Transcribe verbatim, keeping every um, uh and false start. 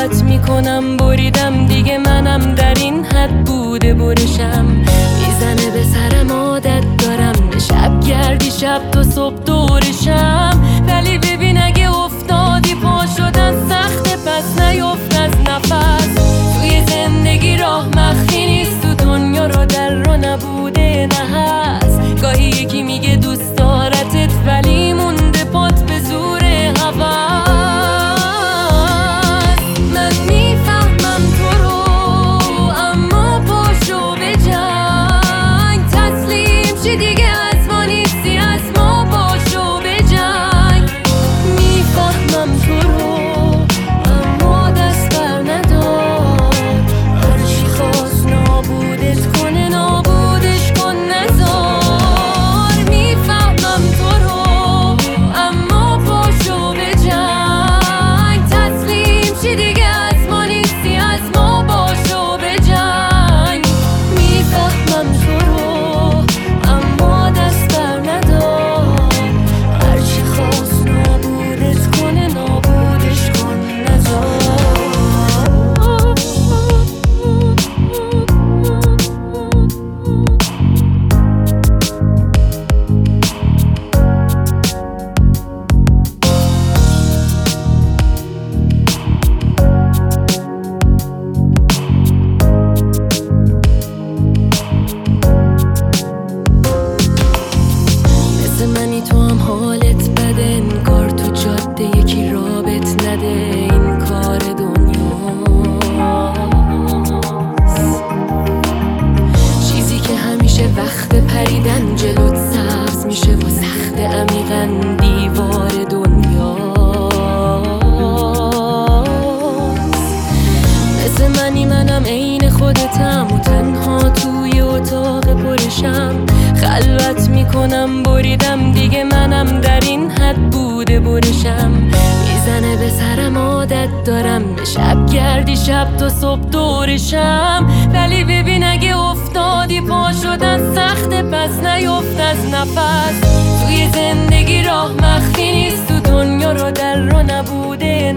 خلوت میکنم بریدم دیگه منم در این حد بوده برشم میزنه به سرم عادت دارم به شب گردی شب تا صبح دورشم ولی ببین اگه افتادی پا شدن سخته پس نیفت از نفس توی زندگی راه مخفی نیست تو دنیا رو در رو نبوده نه هست گاهی یکی میگه دوست دارتت ولی مونده پات به زور هوا تو هم حالت بده انگار تو جاده یکی رابط نده این کار دنیاست چیزی که همیشه وقت پریدن جلوت سبز میشه و سخت عمیقا دیوار دنیاست مثل منی منم عین خودتم و تنها توی اتاق پرشم خلوت میکنم بریدم دیگه منم در این حد بوده برشم میزنه به سرم عادت دارم به شب گردی شب تا صبح دورشم ولی ببین اگه افتادی پا شدن سخته پس نیفت از نفس توی زندگی راه مخفی نیست تو دنیا رو در رو نبوده